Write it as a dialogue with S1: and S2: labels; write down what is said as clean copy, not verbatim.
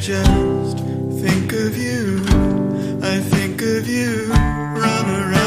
S1: just think of you. I think of you, run around.